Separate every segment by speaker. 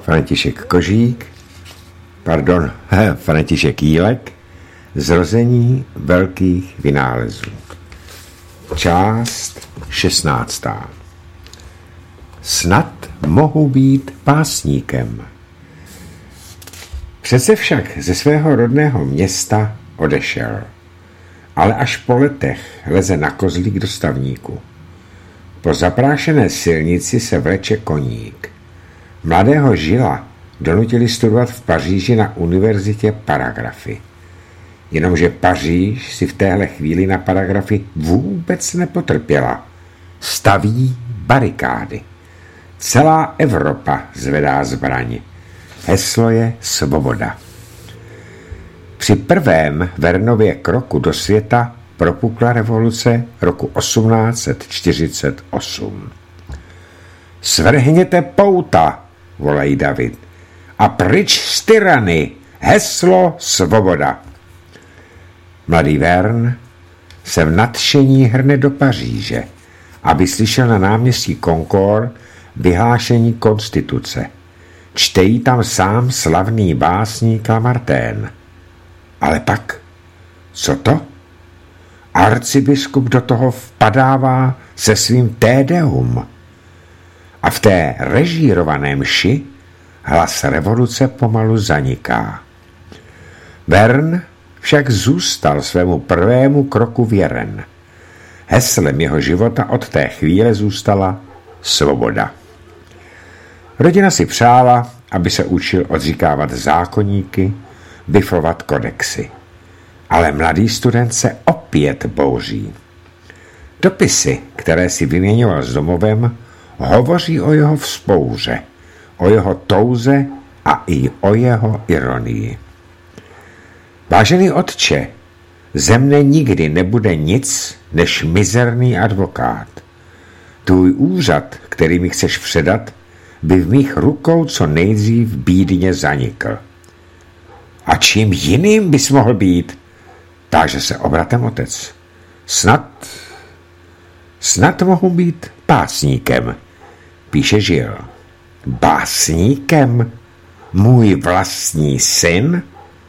Speaker 1: František Jílek, Zrození velkých vynálezů. Část 16. Snad mohu být básníkem. Přece však ze svého rodného města odešel, ale až po letech leze na kozlík do stavníku. Po zaprášené silnici se vleče koník. Mladého Žila donutili studovat v Paříži na univerzitě paragrafy. Jenomže Paříž si v téhle chvíli na paragrafy vůbec nepotrpěla. Staví barikády. Celá Evropa zvedá zbraň. Heslo je svoboda. Při prvém Vernově kroku do světa propukla revoluce roku 1848. Svrhněte pouta, volají David, a pryč z tyrany, heslo svoboda. Mladý Vern se v nadšení hrne do Paříže, aby slyšel na náměstí Concorde vyhlášení konstituce. Čte jí tam sám slavný básník Lamartine. Ale pak, co to? Arcibiskup do toho vpadává se svým tédeum. A v té režírované mši hlas revoluce pomalu zaniká. Vern však zůstal svému prvému kroku věren. Heslem jeho života od té chvíle zůstala svoboda. Rodina si přála, aby se učil odříkávat zákoníky, biflovat kodexy. Ale mladý student se opět bouří. Dopisy, které si vyměňoval s domovem, hovoří o jeho vzpouře, o jeho touze a i o jeho ironii. Vážený otče, ze mne nikdy nebude nic než mizerný advokát. Tvůj úřad, který mi chceš předat, by v mých rukou co nejdřív bídně zanikl. A čím jiným bys mohl být? Táže se obratem otec. Snad mohu být básníkem, píše Žil. Básníkem? Můj vlastní syn?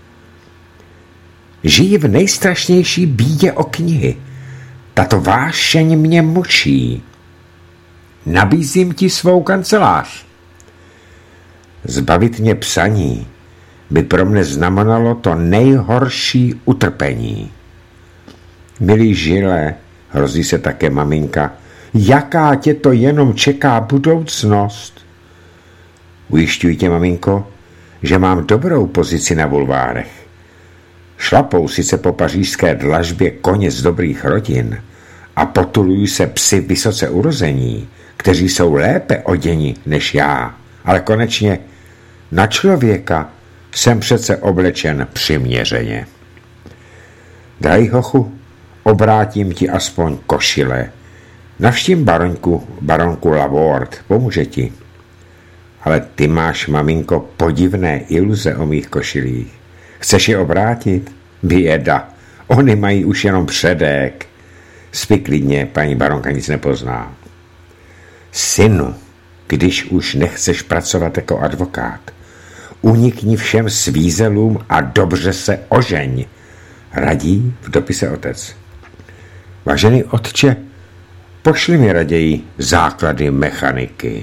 Speaker 1: Žiji v nejstrašnější bídě o knihy. Tato vášeň mě mučí. Nabízím ti svou kancelář. Zbavit mě psaní by pro mne znamenalo to nejhorší utrpení. Milý Žile, hrozí se také maminka, jaká tě to jenom čeká budoucnost? Ujišťuji tě, maminko, že mám dobrou pozici na bulvárech. Šlapou sice po pařížské dlažbě koně z dobrých rodin a potulují se psy vysoce urození, kteří jsou lépe oděni než já, ale konečně na člověka jsem přece oblečen přiměřeně. Drahý hochu, obrátím ti aspoň košile. Navštím baronku Laborde, pomůže ti. Ale ty máš, maminko, podivné iluze o mých košilích. Chceš je obrátit? Běda, oni mají už jenom předek. Spí klidně, paní baronka nic nepozná. Synu, když už nechceš pracovat jako advokát, unikni všem svízelům a dobře se ožeň, radí v dopise otec. Vážený otče, pošli mi raději základy mechaniky.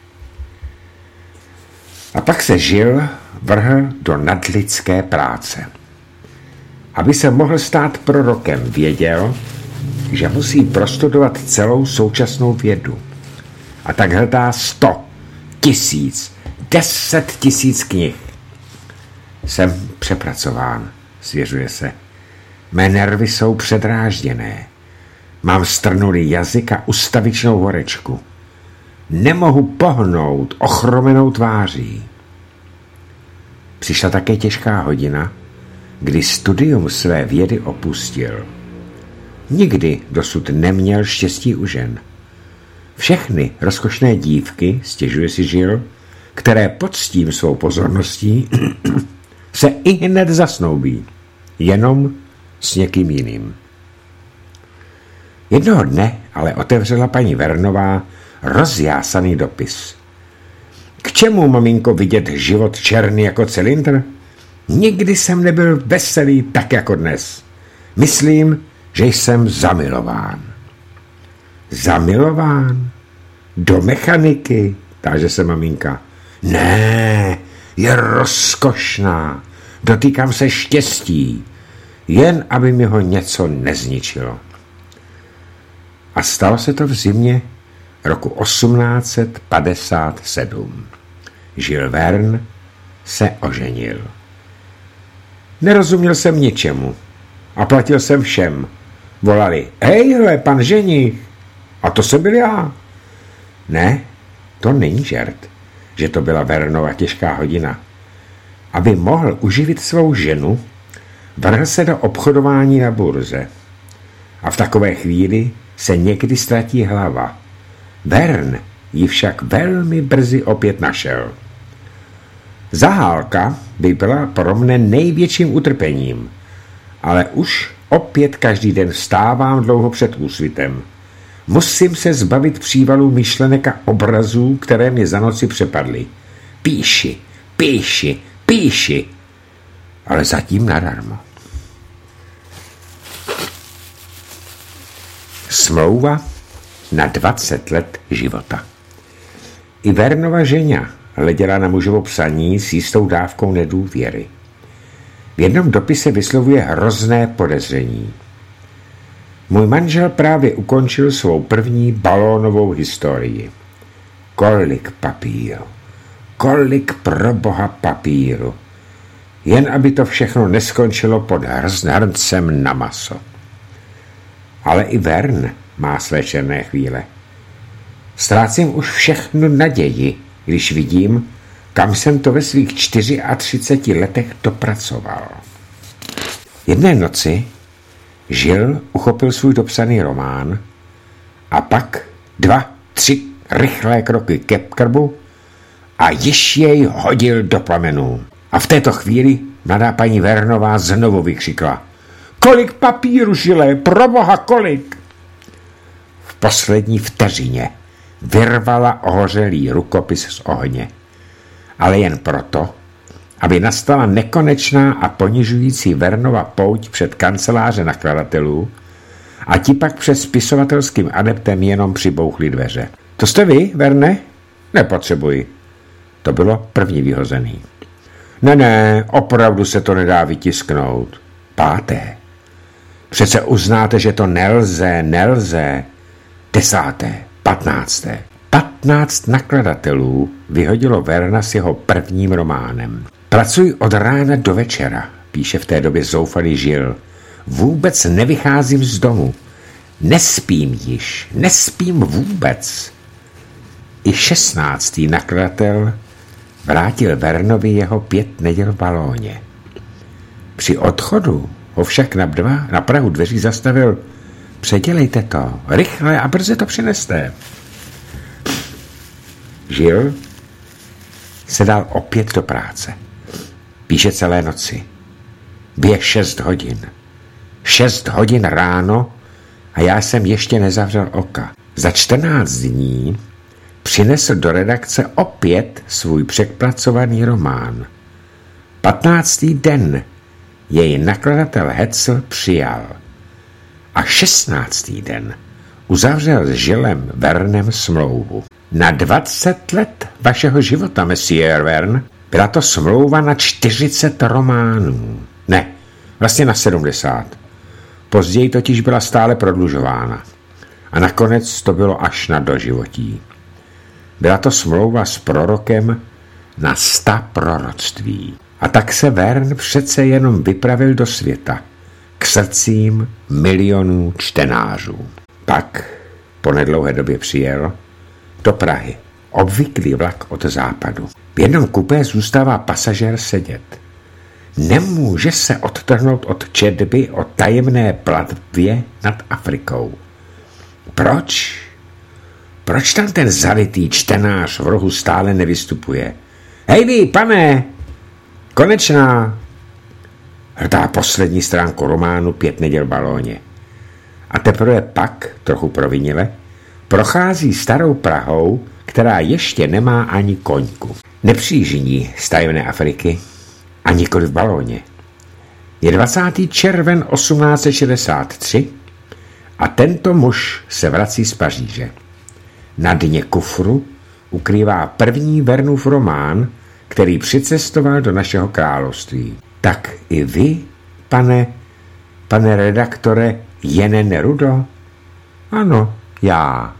Speaker 1: A pak se Žil vrhl do nadlidské práce. Aby se mohl stát prorokem, věděl, že musí prostudovat celou současnou vědu. A tak hledá 100, 1000, 10 000 knih. Jsem přepracován, svěřuje se. Mé nervy jsou předrážděné. Mám strnulý jazyk a ustavičnou horečku. Nemohu pohnout ochromenou tváří. Přišla také těžká hodina, kdy studium své vědy opustil. Nikdy dosud neměl štěstí u žen. Všechny rozkošné dívky, stěžuje si Žil, které poctím svou pozorností, se ihned zasnoubí, jenom s někým jiným. Jednoho dne ale otevřela paní Vernová rozjásaný dopis. K čemu, maminko, vidět život černý jako cylindr? Nikdy jsem nebyl veselý tak jako dnes. Myslím, že jsem zamilován. Zamilován? Do mechaniky? Táže se maminka. Ne, je rozkošná. Dotýkám se štěstí. Jen aby mi ho něco nezničilo. A stalo se to v zimě roku 1857. Jules Verne se oženil. Nerozuměl jsem ničemu a platil jsem všem. Volali, hejhle, pan ženich. A to jsem byl já. Ne, to není žert, že to byla Vernova těžká hodina. Aby mohl uživit svou ženu, vrhl se do obchodování na burze. A v takové chvíli se někdy ztratí hlava. Verne ji však velmi brzy opět našel. Zahálka by byla pro mne největším utrpením, ale už opět každý den vstávám dlouho před úsvitem. Musím se zbavit přívalů myšlenek a obrazů, které mě za noci přepadly. Píši, píši, píši, ale zatím nadarmo. Smlouva na 20 let života. I Vernova žena hleděla na mužovo psaní s jistou dávkou nedůvěry. V jednom dopise vyslovuje hrozné podezření. Můj manžel právě ukončil svou první balónovou historii. Kolik papíru, kolik pro boha papíru. Jen aby to všechno neskončilo pod hrncem na maso. Ale i Verne má své černé chvíle. Ztrácím už všechnu naději, když vidím, kam jsem to ve svých 34 letech dopracoval. Jedné noci Žil uchopil svůj dopsaný román a pak 2, 3 rychlé kroky ke krbu a již jej hodil do plamenů. A v této chvíli mladá paní Vernová znovu vykřikla. Kolik papíru, Žile, proboha, kolik! V poslední vteřině vyrvala ohořelý rukopis z ohně. Ale jen proto, aby nastala nekonečná a ponižující Vernova pouť před kanceláře nakladatelů a ti pak před spisovatelským adeptem jenom přibouchli dveře. To jste vy, Verne? Nepotřebuji. To bylo první vyhozený. Ne, opravdu se to nedá vytisknout. 5. Přece uznáte, že to nelze. 10. 15. 15 nakladatelů vyhodilo Verna s jeho prvním románem. Pracuji od rána do večera, píše v té době zoufalý Žil. Vůbec nevycházím z domu. Nespím vůbec. I 16. nakladatel vrátil Vernovi jeho 5 neděl v balóně. Při odchodu ho však na prahu dveří zastavil. Předělejte to, rychle a brzy to přineste. Žil se dal opět do práce. Píše celé noci. Bije 6 hodin. 6 hodin ráno a já jsem ještě nezavřel oka. Za 14 dní přinesl do redakce opět svůj přepracovaný román. 15. den jej nakladatel Hetzel přijal. A 16. den uzavřel s Žilem Vernem smlouvu. Na 20 let vašeho života, Monsieur Verne, byla to smlouva na 40 románů. Ne, vlastně na 70. Později totiž byla stále prodlužována. A nakonec to bylo až na doživotí. Byla to smlouva s prorokem na 100 proroctví. A tak se Verne přece jenom vypravil do světa, k srdcím milionů čtenářů. Pak po nedlouhé době přijel do Prahy obvyklý vlak od západu. V jednom kupé zůstává pasažér sedět. Nemůže se odtrhnout od četby o tajemné plavbě nad Afrikou. Proč? Proč tam ten zalitý čtenář v rohu stále nevystupuje? Hej vy, pane! Konečná! Hrdá poslední stránku románu 5 neděl v balóně. A teprve pak, trochu provinile, prochází starou Prahou, která ještě nemá ani koňku. Nepřížení z tajemné Afriky a nikoli v balóně. Je 20. červen 1863 a tento muž se vrací z Paříže. Na dně kufru ukrývá první Vernův román, který přicestoval do našeho království. Tak i vy, pane redaktore Jene Nerudo? Ano, já.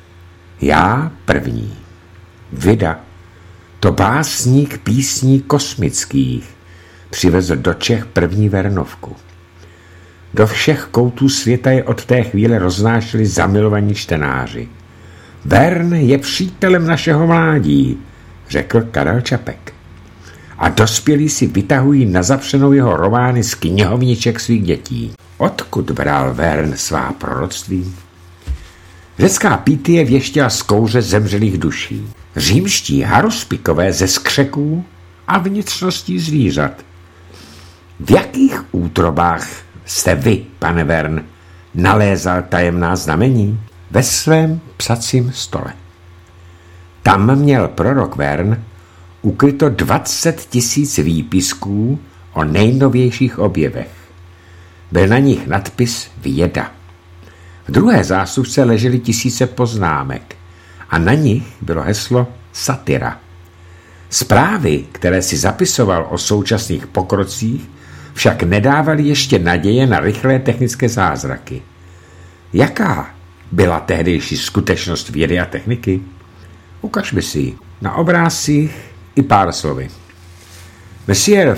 Speaker 1: Já první. Vida, to básník písní kosmických, přivezl do Čech první Vernovku. Do všech koutů světa je od té chvíle roznášeli zamilovaní čtenáři. Vern je přítelem našeho mládí, řekl Karel Čapek. A dospělí si vytahují na zapřenou jeho romány z knihovniček svých dětí. Odkud bral Vern svá proroctví? Řecká Pythie věštěla z kouře zemřelých duší. Římští haruspikové ze skřeků a vnitřností zvířat. V jakých útrobách jste vy, pane Vern, nalézal tajemná znamení? Ve svém psacím stole. Tam měl prorok Vern ukryto 20 000 výpisků o nejnovějších objevech. Byl na nich nadpis Věda. V druhé zásuvce ležely tisíce poznámek a na nich bylo heslo Satyra. Zprávy, které si zapisoval o současných pokrocích, však nedávaly ještě naděje na rychlé technické zázraky. Jaká byla tehdejší skutečnost vědy a techniky? Ukažme si ji na obrázcích i pár slovy. Monsieur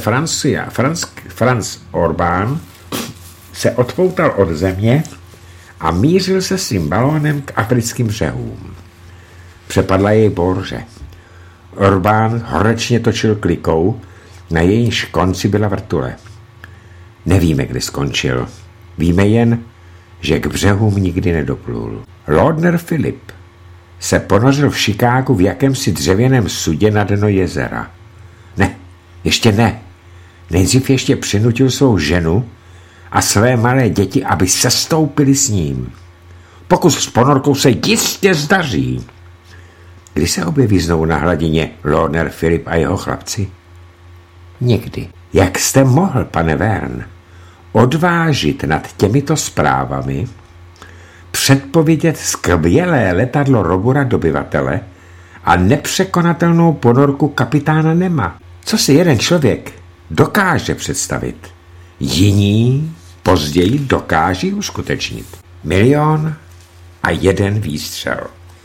Speaker 1: Franz Orbán se odpoutal od země a mířil se svým balónem k africkým břehům. Přepadla jej bouře. Orbán horečně točil klikou, na jejíž konci byla vrtule. Nevíme, kdy skončil. Víme jen, že k břehům nikdy nedoplul. Lordner Philip se ponořil v Chicagu v jakémsi dřevěném sudě na dno jezera. Ne, ještě ne. Nejdřív ještě přinutil svou ženu a své malé děti, aby sestoupili s ním. Pokus s ponorkou se jistě zdaří. Kdy se objeví znovu na hladině Lordner Philip a jeho chlapci? Někdy. Jak jste mohl, pane Vern, odvážit nad těmito zprávami, předpovědět skvělé letadlo Robura dobyvatele a nepřekonatelnou ponorku kapitána Nema? Co si jeden člověk dokáže představit, jiní později dokáží uskutečnit. 1 000 001 výstřel.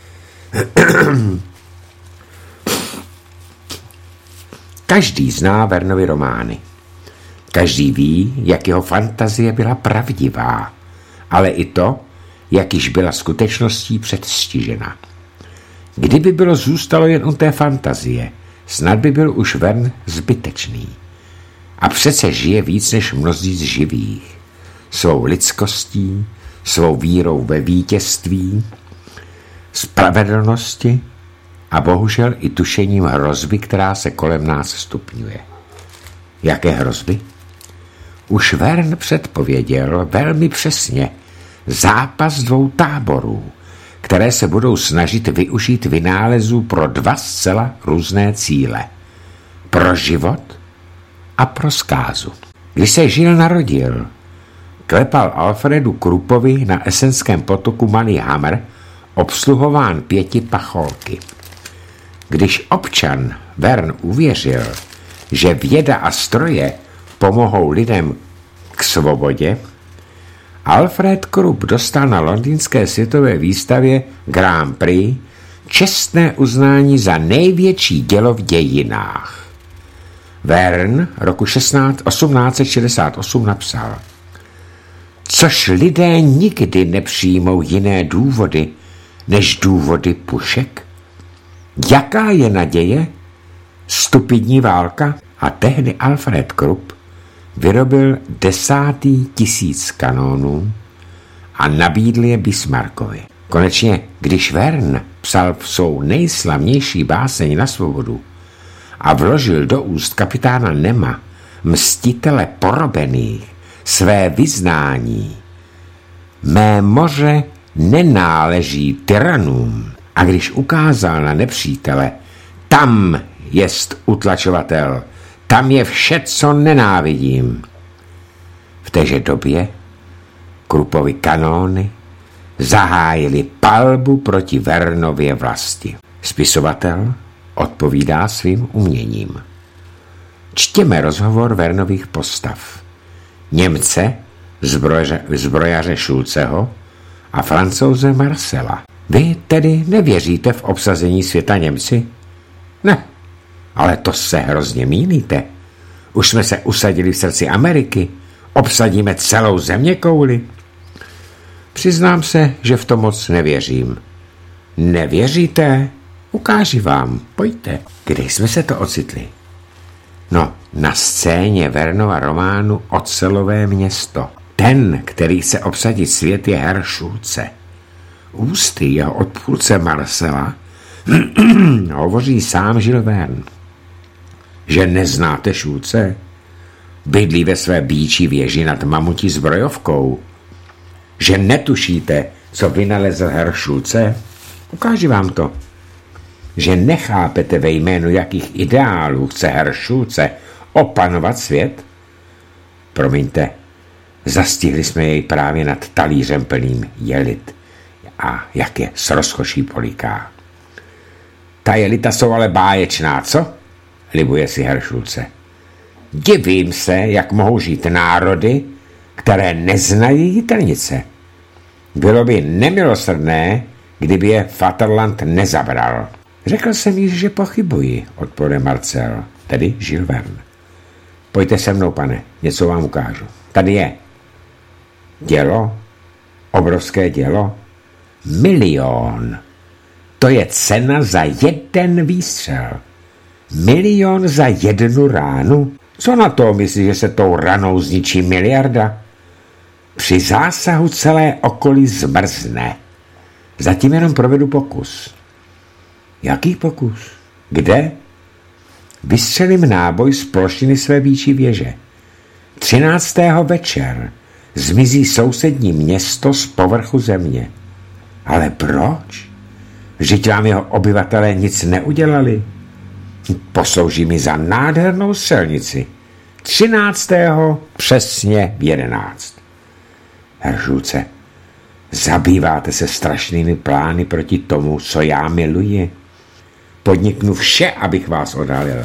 Speaker 1: Každý zná Vernovy romány. Každý ví, jak jeho fantazie byla pravdivá, ale i to, jak již byla skutečností předstižena. Kdyby bylo zůstalo jen u té fantazie, snad by byl už Vern zbytečný. A přece žije víc než mnozí z živých. Svou lidskostí, svou vírou ve vítězství, spravedlnosti a bohužel i tušením hrozby, která se kolem nás stupňuje. Jaké hrozby? Už Vern předpověděl velmi přesně zápas 2 táborů, které se budou snažit využít vynálezů pro 2 zcela různé cíle. Pro život a pro zkázu. Když se Žil narodil, klepal Alfredu Krupovi na Esenském potoku malý hamr, obsluhován 5 pacholky. Když občan Vern uvěřil, že věda a stroje pomohou lidem k svobodě, Alfred Krupp dostal na londýnské světové výstavě Grand Prix čestné uznání za největší dělo v dějinách. Vern roku 1868 napsal: což lidé nikdy nepřijmou jiné důvody, než důvody pušek? Jaká je naděje? Stupidní válka? A tehdy Alfred Krupp vyrobil 10. 1000 kanónů a nabídl je Bismarckovi. Konečně, když Vern psal svou nejslavnější báseň na svobodu a vložil do úst kapitána Nema, mstitele porobených, své vyznání: mé moře nenáleží tyranům, A když ukázal na nepřítele, tam jest utlačovatel, tam je vše, co nenávidím. V téže době Kruppovy kanóny zahájili palbu proti Vernově vlasti. Spisovatel odpovídá svým uměním. Čtěme rozhovor Vernových postav. Němce, zbrojaře Schulzeho a Francouze Marcela. Vy tedy nevěříte v obsazení světa Němci? Ne, ale to se hrozně mýlíte. Už jsme se usadili v srdci Ameriky. Obsadíme celou zeměkouli. Přiznám se, že v to moc nevěřím. Nevěříte? Ukáži vám, pojďte. Kde jsme se to ocitli? No, na scéně Vernova románu Ocelové město. Ten, který chce obsadit svět, je herr Schulze. Ústy jeho odpůrce Marcela hovoří sám Jules Verne. Že neznáte Schulze? Bydlí ve své býčí věži nad mamutí zbrojovkou. Že netušíte, co vynalezl herr Schulze? Ukáži vám to. Že nechápete, ve jménu jakých ideálů chce herr Schulze opanovat svět? Promiňte, zastihli jsme jej právě nad talířem plným jelit. A jak je s rozkoší poliká. Ta jelita jsou ale báječná, co? Libuje si herr Schulze. Divím se, jak mohou žít národy, které neznají jitrnice. Bylo by nemilosrdné, kdyby je Vaterland nezabral. Řekl jsem jí, že pochybuji, odpověděl Marcel, tedy Jules Verne. Pojďte se mnou, pane, něco vám ukážu. Tady je. Dělo, obrovské dělo, 1 000 000. To je cena za 1 výstřel. 1 000 000 za 1 ránu? Co na to myslí, že se tou ranou zničí miliarda? Při zásahu celé okolí zmrzne. Zatím jenom provedu pokus. Jaký pokus? Kde? Vystřelím náboj z plošiny své býčí věže. 13. večer zmizí sousední město z povrchu země. Ale proč? Vždyť vám jeho obyvatelé nic neudělali. Poslouží mi za nádhernou střelnici. 13. přesně v 11. Herr Schulze, zabýváte se strašnými plány proti tomu, co já miluji. Podniknu vše, abych vás odhalil.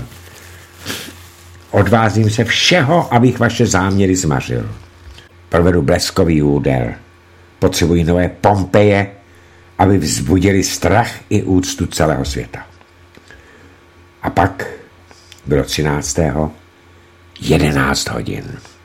Speaker 1: Odvázím se všeho, abych vaše záměry zmařil. Provedu bleskový úder. Potřebuji nové Pompeje, aby vzbudili strach i úctu celého světa. A pak bylo 13. 11 hodin.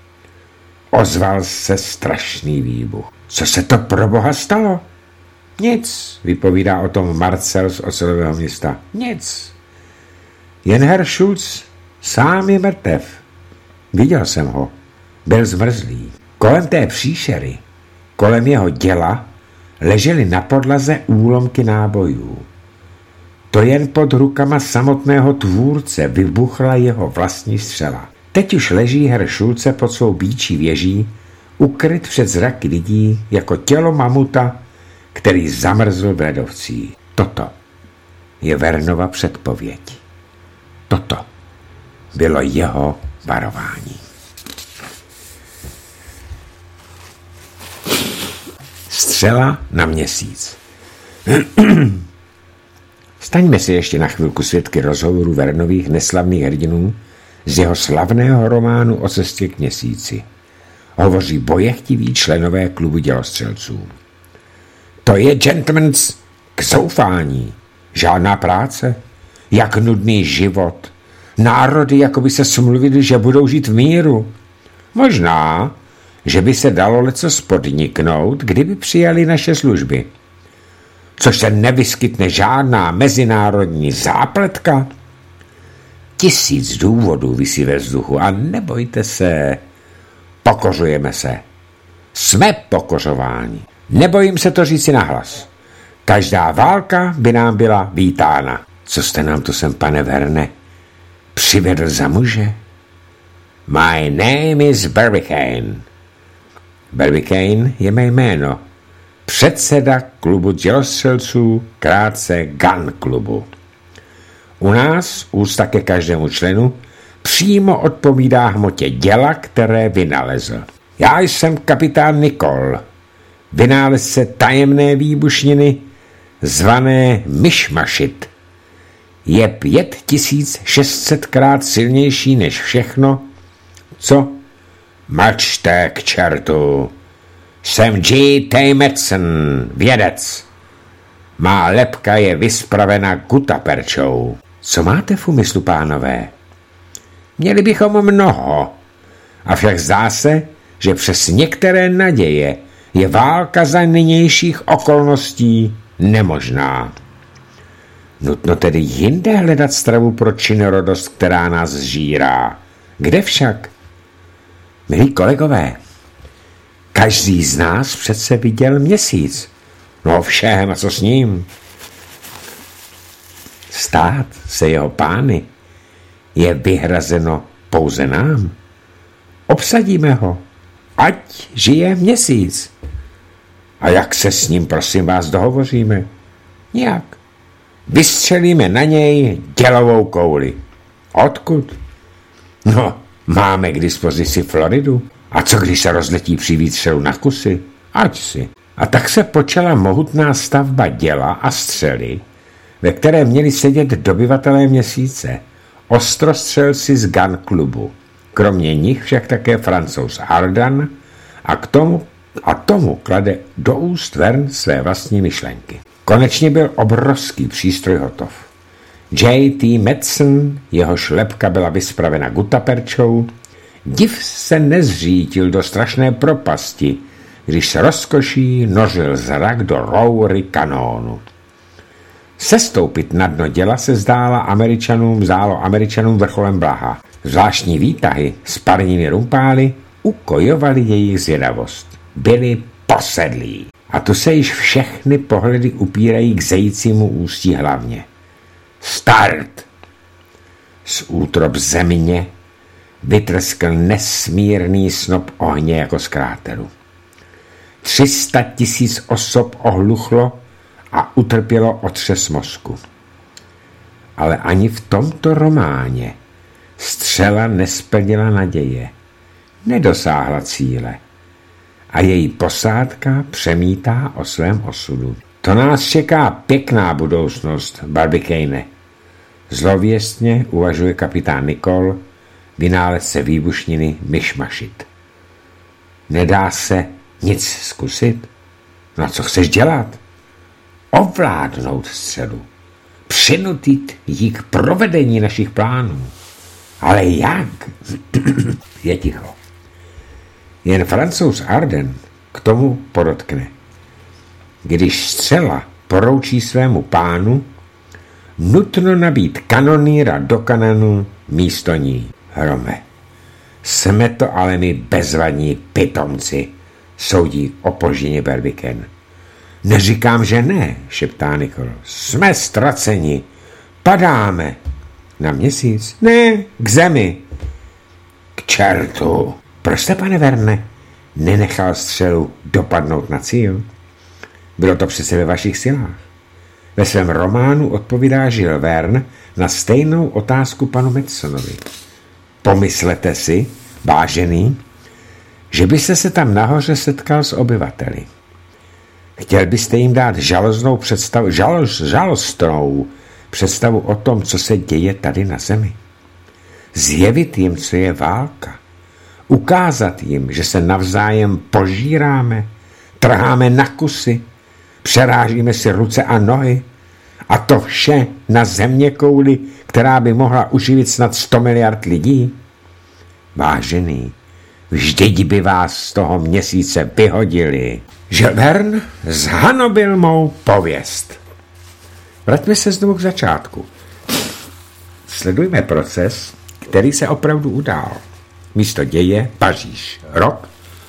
Speaker 1: Ozval se strašný výbuch. Co se to pro boha stalo? Nic, vypovídá o tom Marcel z Ocelového města. Nic. Jen herr Schulz sám je mrtev. Viděl jsem ho. Byl zmrzlý. Kolem té příšery, kolem jeho děla, ležely na podlaze úlomky nábojů. To jen pod rukama samotného tvůrce vybuchla jeho vlastní střela. Teď už leží herr Schulze pod svou býčí věží, ukryt před zraky lidí jako tělo mamuta, který zamrzl v ledovcích. Toto je Vernova předpověď. Toto bylo jeho varování. Střela na měsíc. Staňme si ještě na chvilku svědky rozhovorů Vernových neslavných hrdinů z jeho slavného románu O cestě k měsíci. Hovoří bojechtiví členové klubu dělostřelců. To je, gentlemans, k zoufání. Žádná práce, jak nudný život. Národy jako by se smluvili, že budou žít v míru. Možná, že by se dalo lecos podniknout, kdyby přijali naše služby. Což se nevyskytne žádná mezinárodní zápletka. 1000 důvodů visí ve vzduchu a nebojte se. Pokořujeme se. Jsme pokořováni. Nebojím se to říci nahlas. Každá válka by nám byla vítána. Co jste nám to sem, pane Verne, přivedl za muže? My name is Barbicane. Barbicane je mé jméno. předseda klubu dělostřelců, krátce Gun klubu. U nás úcta ke každému členu přímo odpovídá hmotě děla, které vynalezl. Já jsem kapitán Nicol, vynálezce tajemné výbušniny, zvané Mišmašit. Je 5600krát silnější než všechno, co? Mlčte k čertu. Jsem G.T. Madsen, vědec. Má lebka je vyspravena gutaperčou. Co máte v úmyslu, pánové? Měli bychom mnoho. Avšak zdá se, že přes některé naděje je válka za nynějších okolností nemožná. Nutno tedy jinde hledat stravu pro činorodost, která nás zžírá. Kde však? Milí kolegové, každý z nás přece viděl měsíc. No všem, a co s ním? Stát se jeho pány je vyhrazeno pouze nám. Obsadíme ho, ať žije měsíc. A jak se s ním, prosím vás, dohovoříme? Nijak. Vystřelíme na něj dělovou kouli. Odkud? No, máme k dispozici Floridu. A co když se rozletí při výstřelu na kusy? Ať si. A tak se počala mohutná stavba děla a střely, ve které měli sedět dobyvatelé měsíce, ostrostřelci z Gun klubu. Kromě nich však také Francouz Ardan a tomu klade do úst Vern své vlastní myšlenky. Konečně byl obrovský přístroj hotov. J.T. Madsen, jehož lebka byla vyspravena gutaperčou, div se nezřítil do strašné propasti, když se rozkoší nořil zrak do roury kanónu. Sestoupit na dno děla se zdálo Američanům vrcholem blaha. Zvláštní výtahy z parniny rumpály ukojovaly jejich zvědavost. Byli posedlí. A tu se již všechny pohledy upírají k zejícímu ústí hlavně. Start! Z útrob země vytrskl nesmírný snop ohně jako z kráteru. 300 000 osob ohluchlo a utrpělo otřes mozku. Ale ani v tomto románě střela nesplnila naděje, nedosáhla cíle a její posádka přemítá o svém osudu. To nás čeká pěkná budoucnost, Barbicane. Zlověstně uvažuje kapitán Nicol, vynálezce výbušniny Mišmašit. Nedá se nic zkusit? No a co chceš dělat? Ovládnout střelu. Přinutit jí k provedení našich plánů. Ale jak? Je ticho. Jen Francouz Arden k tomu podotkne. Když střela poroučí svému pánu, nutno nabít kanonýra do kanonu místo ní. Hrome, jsme to ale my bezvadní pitomci, soudí opožděně Barbicane. Neříkám, že ne, šeptá Nicol. Jsme ztraceni. Padáme. Na měsíc? Ne, k zemi. K čertu. Proč jste, pane Verne, nenechal střelu dopadnout na cíl? Bylo to přece ve vašich silách. Ve svém románu odpovídá Jules Verne na stejnou otázku panu Madsonovi. Pomyslete si, vážený, že byste se tam nahoře setkal s obyvateli. Chtěl byste jim dát žalostnou představu o tom, co se děje tady na zemi. Zjevit jim, co je válka. Ukázat jim, že se navzájem požíráme, trháme na kusy, přerážíme si ruce a nohy a to vše na zeměkouli, která by mohla uživit snad 100 miliard lidí. Vážený, vždyť by vás z toho měsíce vyhodili. Jules Verne zhanobil mou pověst. Vraťme se znovu k začátku. Sledujme proces, který se opravdu udál. Místo děje Paříž. Rok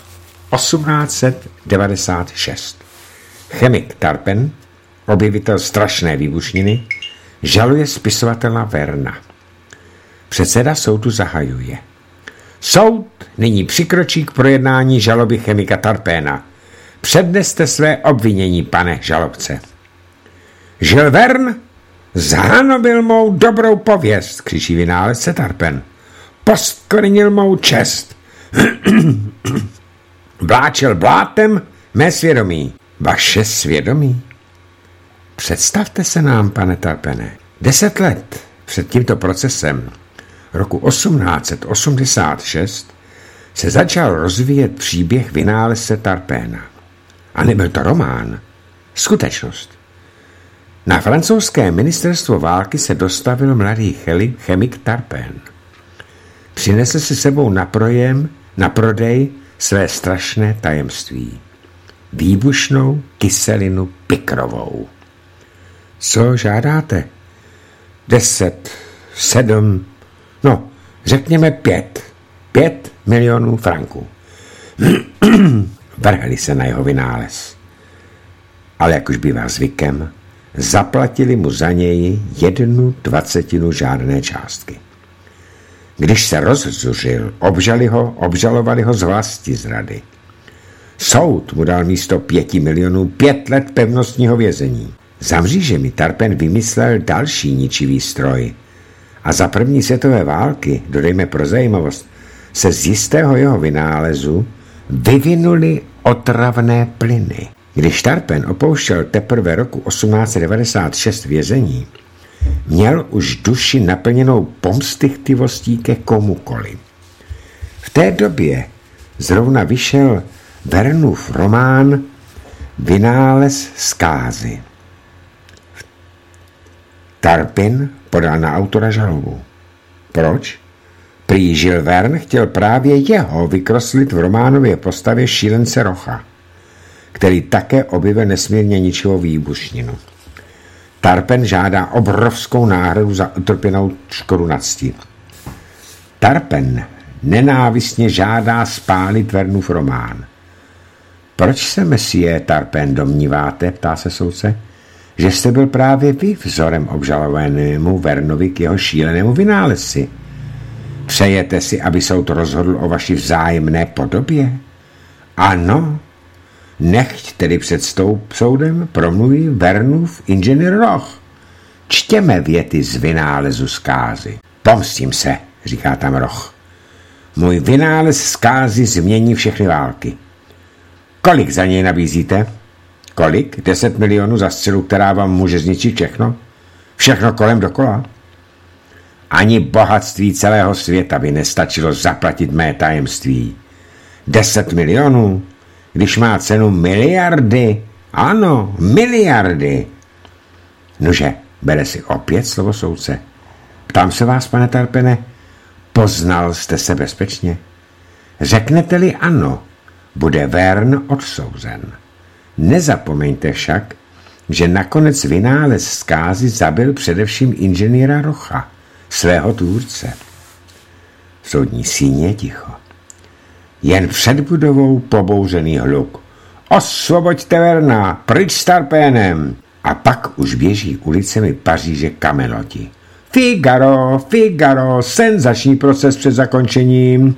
Speaker 1: 1896. Chemik Tarpen, objevitel strašné výbušniny, žaluje spisovatela Verna. Předseda soudu zahajuje. Soud nyní přikročí k projednání žaloby chemika Tarpena. Předneste své obvinění, pane žalobce. Jules Verne zhanobil mou dobrou pověst, křičí vynálezce Tarpen. Poskvrnil mou čest. Vláčel blátem mé svědomí. Vaše svědomí? Představte se nám, pane Tarpene, 10 let před tímto procesem roku 1886 se začal rozvíjet příběh vynálezce Tarpena. A nebyl to román, skutečnost. Na francouzské ministerstvo války se dostavil mladý chemik Tarpen. Přinesl si sebou na prodej své strašné tajemství. Výbušnou kyselinu pikrovou. Co žádáte? 10, 7, no, řekněme 5 milionů franků. Vrhli se na jeho vynález. Ale jak už bývá zvykem, zaplatili mu za něj 1/20 žádné částky. Když se rozzuřil, obžalovali ho z vlastizrady. Soud mu dal místo 5 milionů 5 let pevnostního vězení. Za mřížemi Tarpen vymyslel další ničivý stroj a za první světové války, dodejme pro zajímavost, se z jistého jeho vynálezu vyvinuly otravné plyny. Když Tarpen opouštěl teprve roku 1896 vězení, měl už duši naplněnou pomstychtivostí ke komukoli. V té době zrovna vyšel Vernův román Vynález zkázy. Tarpin podal na autora žalobu. Proč? Prý Jules Verne chtěl právě jeho vykroslit v románově postavě šílence Rocha, který také objevil nesmírně ničivou výbušninu. Tarpen žádá obrovskou náhradu za utrpěnou škodu na cti. Tarpen nenávistně žádá spálit Vernův román. Proč se, messie Tarpen, domníváte, ptá se soudce, že jste byl právě vy vzorem obžalovanému Vernovi k jeho šílenému vynálezci? Přejete si, aby soud rozhodl o vaší vzájemné podobě? Ano, nechť tedy před soudem promluví Vernův inženýr Roch. Čtěme věty z vynálezu zkázy. Pomstím se, říká tam Roch. Můj vynález zkázy změní všechny války. Kolik za něj nabízíte? Kolik? 10 milionů za střelu, která vám může zničit všechno? Všechno kolem dokola? Ani bohatství celého světa by nestačilo zaplatit mé tajemství. 10 milionů? Když má cenu miliardy? Ano, miliardy. Nože, bere si opět slovo soudce. Ptám se vás, pane Tarpene, poznal jste se bezpečně? Řeknete-li ano, bude Verne odsouzen. Nezapomeňte však, že nakonec vynález zkázy zabil především inženýra Rocha, svého tvůrce. V soudní síni je ticho. Jen před budovou pobouřený hluk. Osvoboďte Verna, pryč s Tarpenem! A pak už běží ulicemi Paříže kameloti. Figaro, Figaro, senzační proces před zakončením.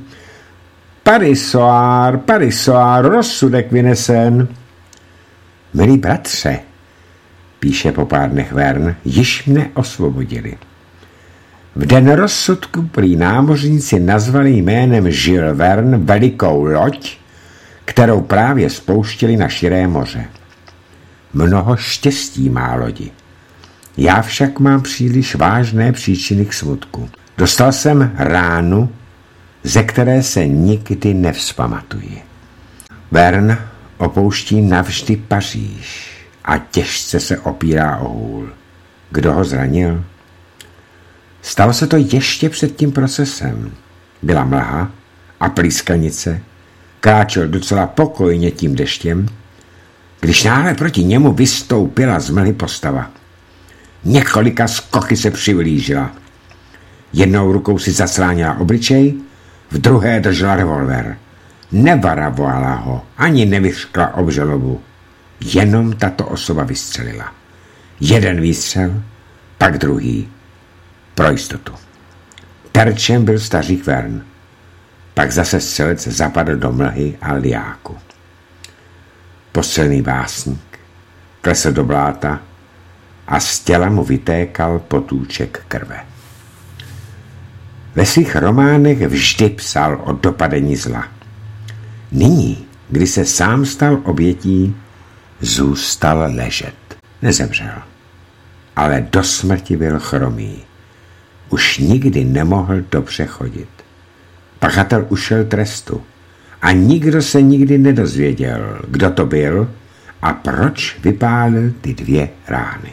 Speaker 1: Paris soir, rozsudek vynesen. Milí bratře, píše po pár dnech Verne, již mne osvobodili. V den rozsudku prý námořníci nazvali jménem Jules Verne velikou loď, kterou právě spouštěli na širé moře. Mnoho štěstí má lodi. Já však mám příliš vážné příčiny k smutku. Dostal jsem ránu, ze které se nikdy nevzpamatuji. Verne opouští navždy Paříž a těžce se opírá o hůl. Kdo ho zranil? Stalo se to ještě před tím procesem. Byla mlha a plískanice, kráčel docela pokojně tím deštěm, když náhle proti němu vystoupila z mlhy postava. Několika skoky se přiblížila. Jednou rukou si zacránila obličej, v druhé držela revolver. Nevaravovala ho, ani nevyřkla obžalobu. Jenom tato osoba vystřelila. Jeden výstřel, pak druhý. Pro jistotu. Terčem byl stařík Verne. Pak zase střelec zapadl do mlhy a liáku. Postřelený básník klesl do bláta a z těla mu vytékal potůček krve. Ve svých románech vždy psal o dopadení zla. Nyní, kdy se sám stal obětí, zůstal ležet. Nezemřel, ale do smrti byl chromý. Už nikdy nemohl dobře chodit. Pachatel ušel trestu a nikdo se nikdy nedozvěděl, kdo to byl a proč vypálil ty 2 rány.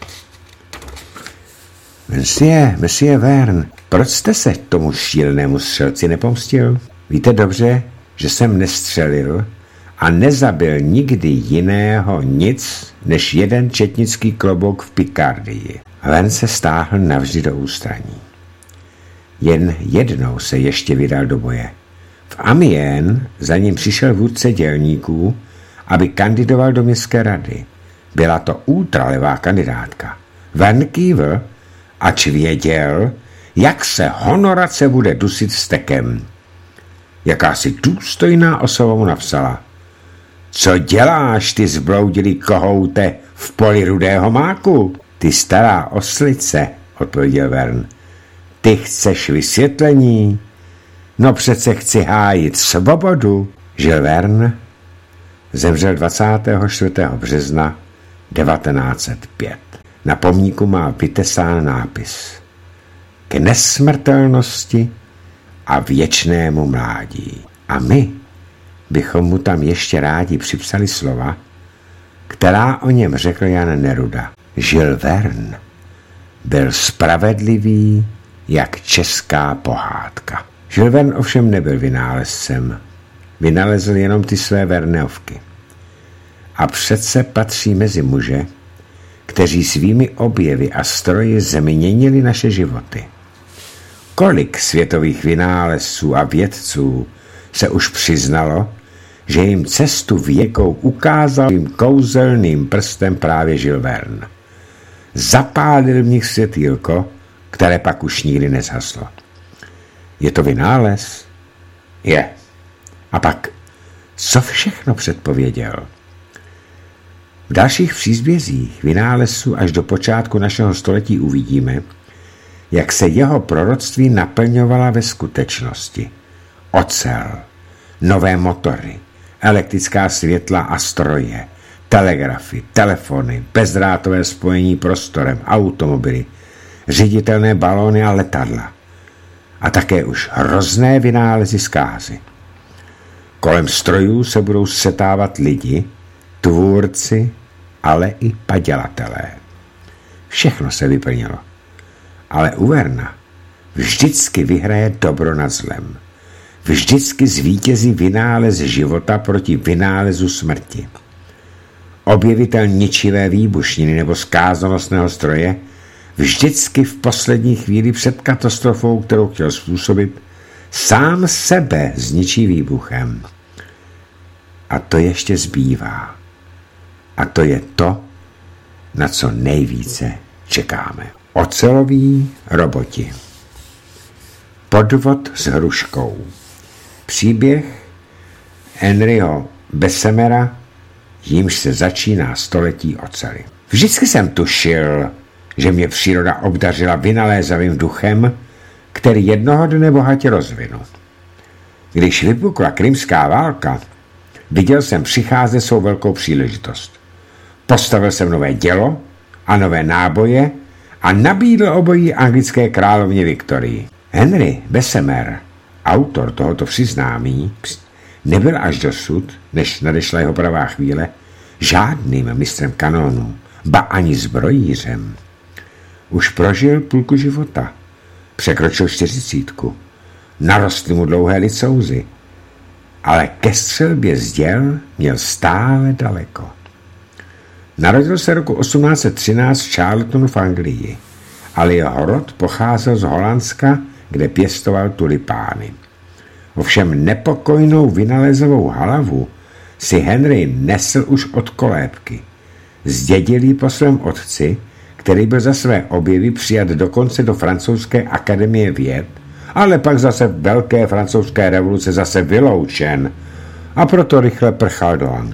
Speaker 1: Monsieur Verne, proč jste se tomu šílenému střelci nepomstil? Víte dobře, že jsem nestřelil a nezabil nikdy jiného nic než jeden četnický klobouk v Pikardii. Verne se stáhl navždy do ústraní. Jen jednou se ještě vydal do boje. V Amiens za ním přišel vůdce dělníků, aby kandidoval do městské rady. Byla to ultralevá kandidátka. Verne kývl, ač věděl, jak se honorace bude dusit stekem. Jakási důstojná osoba mu napsala: Co děláš, ty zbloudilý kohoute, v poli rudého máku? Ty stará oslice, odpověděl Verne. Ty chceš vysvětlení? No přece chci hájit svobodu. Žil Verne zemřel 24. března 1905. Na pomníku má vytesán nápis: K nesmrtelnosti a věčnému mládí. A my bychom mu tam ještě rádi připsali slova, která o něm řekl Jan Neruda. Žil Verne byl spravedlivý jak česká pohádka. Žil Verne ovšem nebyl vynálezcem. Vynalezl jenom ty své Verneovky. A přece patří mezi muže, kteří svými objevy a stroji změnili naše životy. Kolik světových vynálezců a vědců se už přiznalo, že jim cestu věkou ukázal svým kouzelným prstem právě Žil Verne. Zapálil v nich světýlko, které pak už nikdy nezhaslo. Je to vynález? Je. A pak, co všechno předpověděl? V dalších příbězích vynálezců až do počátku našeho století uvidíme, jak se jeho proroctví naplňovala ve skutečnosti. Ocel, nové motory, elektrická světla a stroje, telegrafy, telefony, bezdrátové spojení prostorem, automobily, řiditelné balóny a letadla. A také už hrozné vynálezy zkázy. Kolem strojů se budou setávat lidi, tvůrci, ale i padělatelé. Všechno se vyplnilo. Ale u Verna vždycky vyhraje dobro nad zlem. Vždycky zvítězí vynález života proti vynálezu smrti. Objevitel ničivé výbušniny nebo zkázonosného stroje vždycky v poslední chvíli před katastrofou, kterou chtěl způsobit, sám sebe zničí výbuchem. A to ještě zbývá. A to je to, na co nejvíce čekáme. Oceloví roboti. Podvod s hruškou. Příběh Henryho Bessemera, jímž se začíná století oceli. Vždycky jsem tušil, že mě příroda obdařila vynalézavým duchem, který jednoho dne bohatě rozvinu. Když vypukla krymská válka, viděl jsem přicházet svou velkou příležitost. Postavil jsem nové dělo a nové náboje a nabídl obojí anglické královně Viktorii. Henry Bessemer, autor tohoto přiznámí, nebyl až dosud, než nadešla jeho pravá chvíle, žádným mistrem kanónů, ba ani zbrojířem. Už prožil půlku života, překročil 40, narostly mu dlouhé licouzy, ale ke střelbě z děl měl stále daleko. Narodil se roku 1813 v Charltonu v Anglii, ale jeho rod pocházel z Holandska, kde pěstoval tulipány. Ovšem nepokojnou vynalezovou hlavu si Henry nesl už od kolébky. Zdědil ji po svém otci, který byl za své objevy přijat dokonce do francouzské akademie věd, ale pak zase velké francouzské revoluce zase vyloučen a proto rychle prchal do Anglie.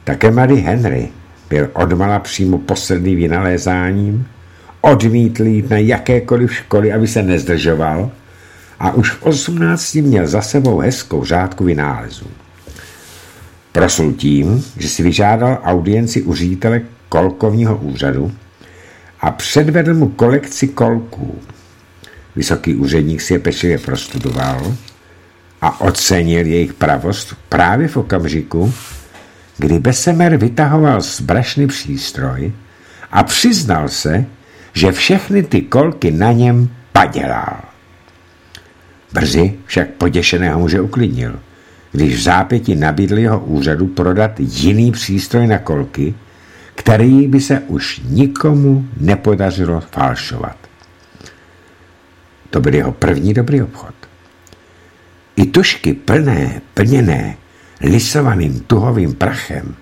Speaker 1: Také mladý Henry byl odmala přímo posledný vynalézáním, odmítl jít na jakékoliv školy, aby se nezdržoval, a už v 18 měl za sebou hezkou řádku vynálezů. Proslul tím, že si vyžádal audienci u ředitele kolkovního úřadu a předvedl mu kolekci kolků. Vysoký úředník si je pečlivě prostudoval a ocenil jejich pravost právě v okamžiku, kdy Bessemer vytahoval z brašny přístroj a přiznal se, že všechny ty kolky na něm padělal. Brzy však poděšeného muže uklidnil, když v zápěti nabídl jeho úřadu prodat jiný přístroj na kolky, který by se už nikomu nepodařilo falšovat. To byl jeho první dobrý obchod. I tužky plněné lisovaným tuhovým prachem,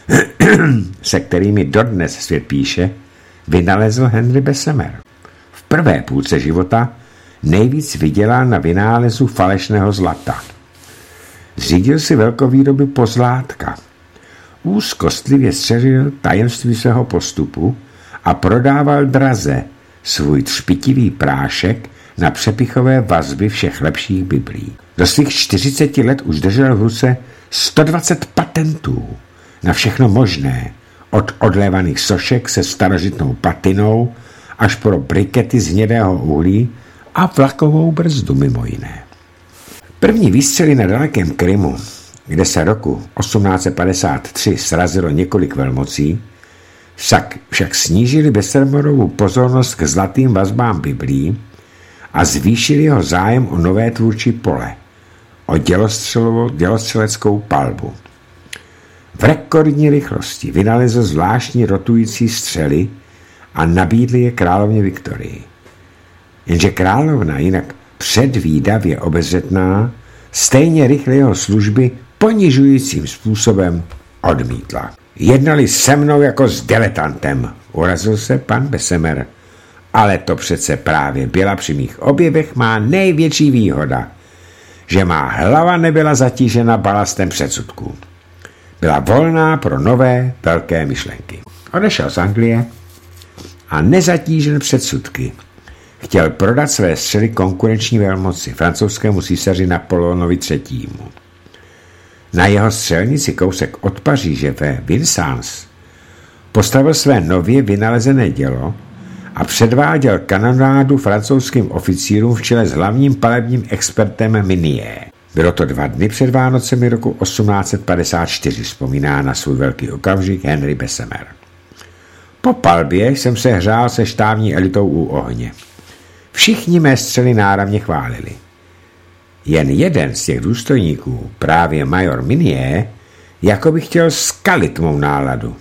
Speaker 1: se kterými dodnes svět píše, vynalezl Henry Bessemer. V prvé půlce života nejvíc vydělal na vynálezu falešného zlata. Zřídil si velkovýroby pozlátka. Úzkostlivě střežil tajemství svého postupu a prodával draze svůj třpitivý prášek na přepichové vazby všech lepších biblí. Do svých 40 let už držel v ruce 120 patentů na všechno možné, od odlévaných sošek se starožitnou patinou až po brikety z hnědého uhlí a vlakovou brzdu mimo jiné. První výstřely na dalekém Krymu, kde se roku 1853 srazilo několik velmocí, však snížili Bessemerovu pozornost k zlatým vazbám biblí a zvýšili jeho zájem o nové tvůrčí pole, o dělostřeleckou palbu. V rekordní rychlosti vynalezl zvláštní rotující střely a nabídl je královně Viktorii. Jenže královna, jinak předvídavě obezřetná, stejně rychle jeho služby ponižujícím způsobem odmítla. Jednali se mnou jako s diletantem, urazil se pan Bessemer. Ale to přece právě byla při mých objevech má největší výhoda, že má hlava nebyla zatížena balastem předsudků. Byla volná pro nové velké myšlenky. Odešel z Anglie a nezatížen předsudky chtěl prodat své střely konkurenční velmoci, francouzskému císaři Napoleonovi III. Na jeho střelnici kousek od Paříže ve Vincennes postavil své nově vynalezené dělo a předváděl kanonádu francouzským oficírům v čele s hlavním palebním expertem Minier. Bylo to 2 dny před Vánocemi roku 1854, vzpomíná na svůj velký okamžik Henry Bessemer. Po palbě jsem se hřál se štábní elitou u ohně. Všichni mé střely náramně chválili. Jen jeden z těch důstojníků, právě major Minier, jako by chtěl skalit mou náladu.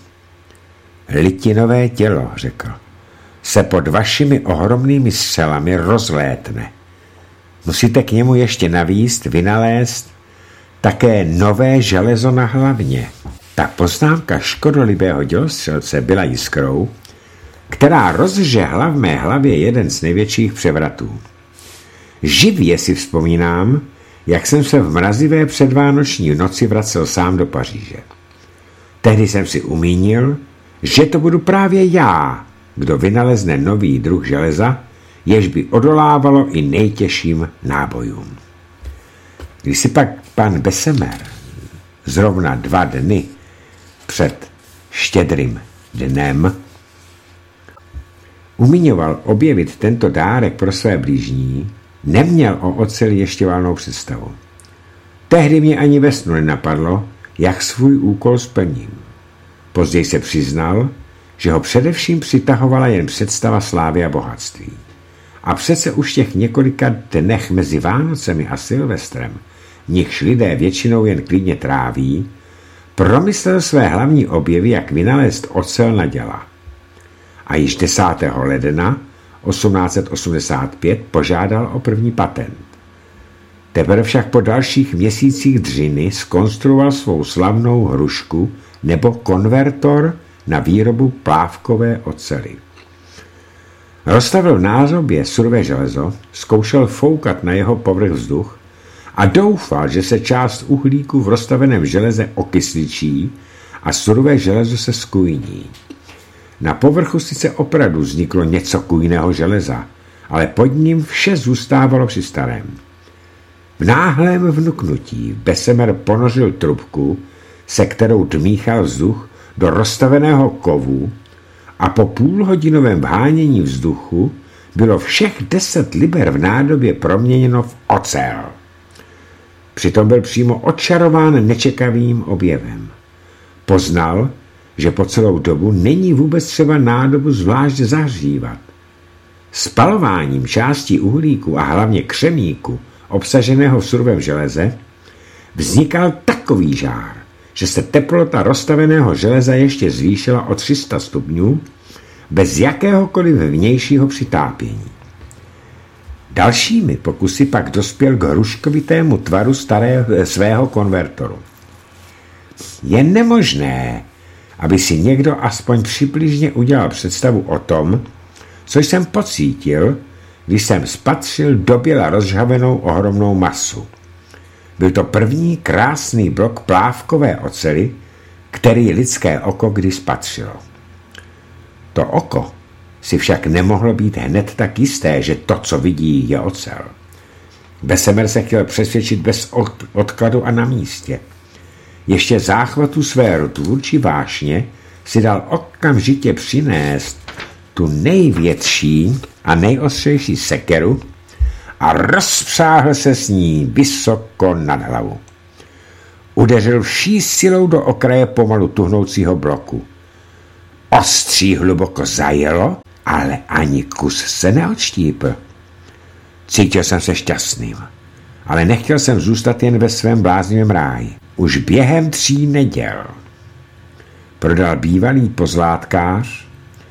Speaker 1: Litinové tělo, řekl, se pod vašimi ohromnými střelami rozlétne. Musíte k němu ještě navíc vynalézt také nové železo na hlavně. Ta poznámka škodolibého dělostřelce byla jiskrou, která rozžehla v mé hlavě jeden z největších převratů. Živě si vzpomínám, jak jsem se v mrazivé předvánoční noci vracel sám do Paříže. Tehdy jsem si umínil, že to budu právě já, kdo vynalezne nový druh železa, jež by odolávalo i nejtěžším nábojům. Když si pak pan Bessemer zrovna 2 dny před Štědrým dnem umíňoval objevit tento dárek pro své blížní, neměl o oceli ještě valnou představu. Tehdy mě ani ve snu nenapadlo, jak svůj úkol splním. Později se přiznal, že ho především přitahovala jen představa slávy a bohatství. A přece už těch několika dnech mezi Vánocemi a Silvestrem, v nichž lidé většinou jen klidně tráví, promyslel své hlavní objevy, jak vynalézt ocel na děla. A již 10. ledna 1885 požádal o první patent. Teprve však po dalších měsících dřiny zkonstruoval svou slavnou hrušku nebo konvertor na výrobu plávkové oceli. Rozstavil v nádobě surové železo, zkoušel foukat na jeho povrch vzduch a doufal, že se část uhlíku v rozstaveném železe okysličí a surové železo se skujní. Na povrchu sice opravdu vzniklo něco kujného železa, ale pod ním vše zůstávalo při starém. V náhlém vnuknutí Bessemer ponořil trubku, se kterou dmíchal vzduch, do rozstaveného kovu a po půlhodinovém vhánění vzduchu bylo všech 10 liber v nádobě proměněno v ocel. Přitom byl přímo očarován nečekavým objevem. Poznal, že po celou dobu není vůbec třeba nádobu zvlášť zahřívat. Spalováním částí uhlíku a hlavně křemíku obsaženého v surovém železe vznikal takový žár, že se teplota rozstaveného železa ještě zvýšila o 300 stupňů bez jakéhokoliv vnějšího přitápění. Dalšími pokusy pak dospěl k hruškovitému tvaru svého konvertoru. Je nemožné, aby si někdo aspoň přibližně udělal představu o tom, co jsem pocítil, když jsem spatřil doběla rozžhavenou ohromnou masu. Byl to první krásný blok plávkové oceli, který lidské oko kdy spatřilo. To oko si však nemohlo být hned tak jisté, že to, co vidí, je ocel. Bessemer se chtěl přesvědčit bez odkladu a na místě. Ještě záchvatu své tvůrčí vášně si dal okamžitě přinést tu největší a nejostřejší sekeru a rozpřáhl se s ní vysoko nad hlavu. Udeřil vší silou do okraje pomalu tuhnoucího bloku. Ostří hluboko zajelo, ale ani kus se neodštípl. Cítil jsem se šťastným, ale nechtěl jsem zůstat jen ve svém bláznivém ráji. Už během 3 neděl prodal bývalý pozlátkář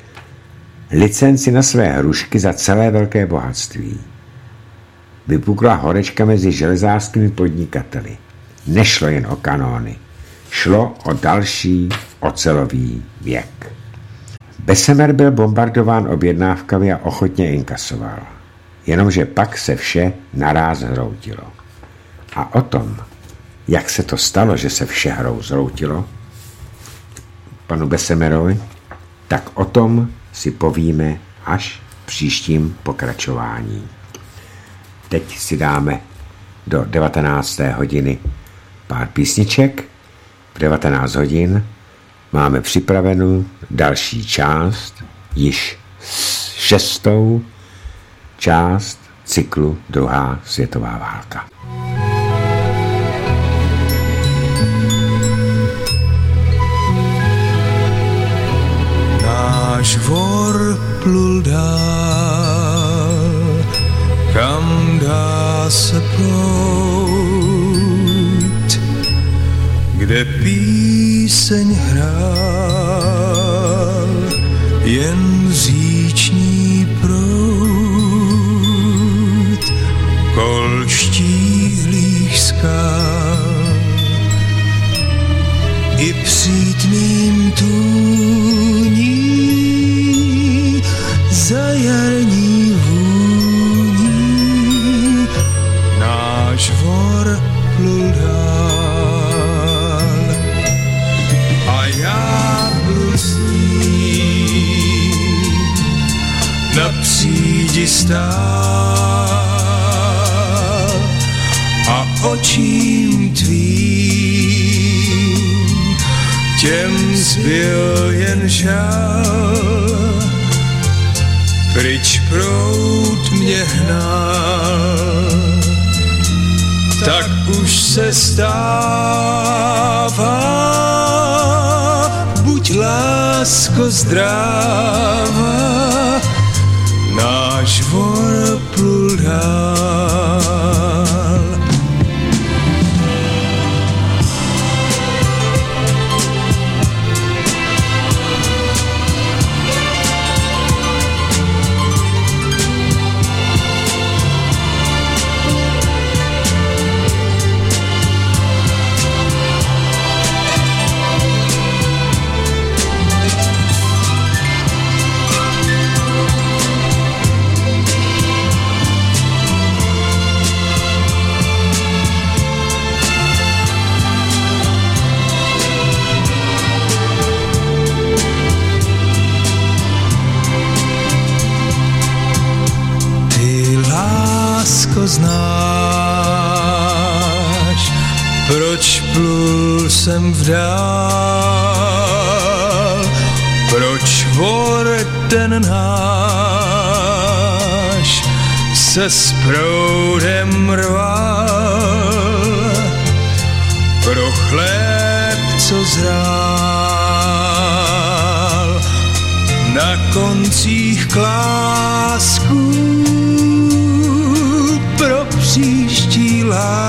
Speaker 1: licenci na své hrušky za celé velké bohatství. Vypukla horečka mezi železářskými podnikateli. Nešlo jen o kanóny. Šlo o další ocelový věk. Bessemer byl bombardován objednávkami a ochotně inkasoval. Jenomže pak se vše naráz hroutilo. A o tom, jak se to stalo, že se vše zhroutilo panu Bessemerovi, tak o tom si povíme až v příštím pokračování. Teď si dáme do 19. hodiny pár písniček. V 19 hodin máme připravenou další část, již 6. část cyklu Druhá světová válka.
Speaker 2: Náš vor plul dál, kam dá se plout, kde píseň hrál jen říční proud kol štíhlých skal. I přítným tůní za jarní vůní náš vor plul dál a já plul s ním na přídi stál a očím tvým těm zbyl jen žal. Pryč proud mě hnal, tak už se stává, buď lásko zdráva, náš vor plul dál. Proč plul jsem v dál, proč vor ten náš se s proudem rval, pro chléb, co zrál na koncích klásků, pro příští lásku